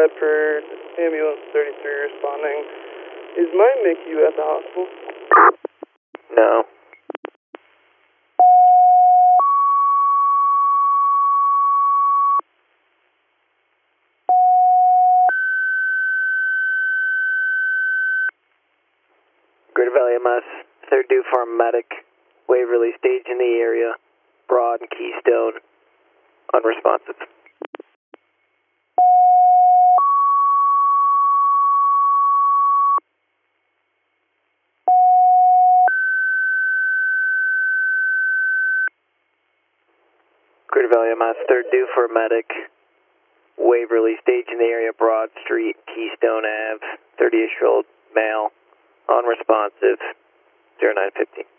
Bedford, ambulance 33 responding. Is my MICU at the hospital? No. Greater Valley MS, third due for a medic. Waverly stage in the area. Broad and Keystone. Unresponsive. Greater Valley MS, third due for a medic. Waverly stage in the area. Broad Street, Keystone Ave. 30-ish-year-old male. Unresponsive. 0915.